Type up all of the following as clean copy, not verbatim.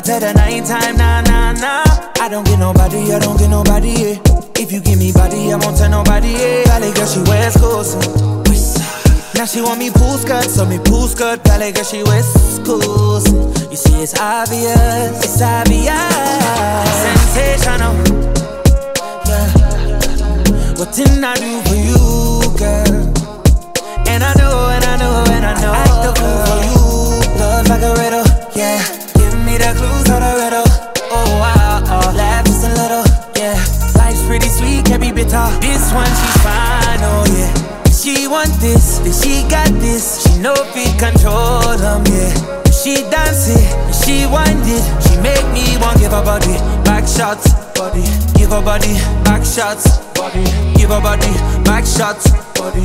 till the night time, nah. I don't get nobody, yeah. If you give me body, I won't tell nobody, yeah. Valley girl, she wears clothes. Now she want me pool skirt, so me pool skirt. Valley girl, she wears schools. You see, it's obvious. Sensational, yeah. What didn't I do for you, girl? And I know. I act the fool for you. Love like a riddle, yeah. Give me the clues of the riddle. Oh, wow, laugh just a little, yeah. Life's pretty sweet, can't be bitter. This one, she's fine, oh, yeah. She want this, then she got this. She know if it control them, yeah. She dance it, and she wind it. She make me want give her body back shots, body. Give her body back shots, body. Give her body back shots, body.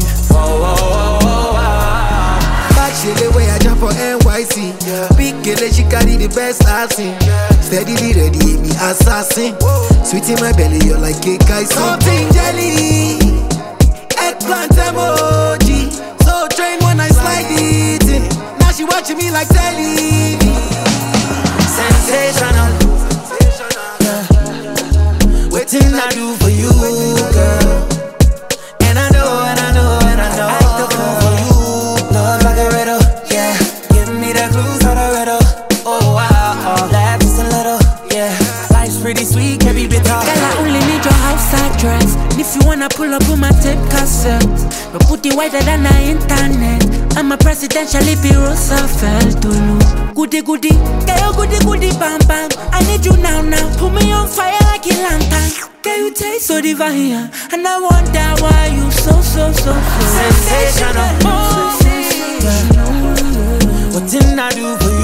Oh. Back she the way I jump for NYC. Yeah. Big girl, she carry the best I've seen. Yeah. Steadily ready, hit me assassin. Whoa. Sweet in my belly, you're like cake icing. Something jelly, eggplant emoji. So trained when I slide it in. Now she watching me like telly. Sensational, yeah. What did I do for you, girl? And I know. I act the fool for you. Love like a riddle, yeah. Give me the clues of the riddle. Oh, wow, laugh just a little, yeah. Life's pretty sweet, can't be bitter. Girl, I only need your outside dress. And if you wanna pull up with my tape cassette, but put it wider than the internet. I'm a presidential if you Roosevelt to look. Goody, girl, goody, bam. I need you now. Put me on fire like a lantern. Girl, you taste so divine, and I wonder why you so sensational. What didn't I do for you?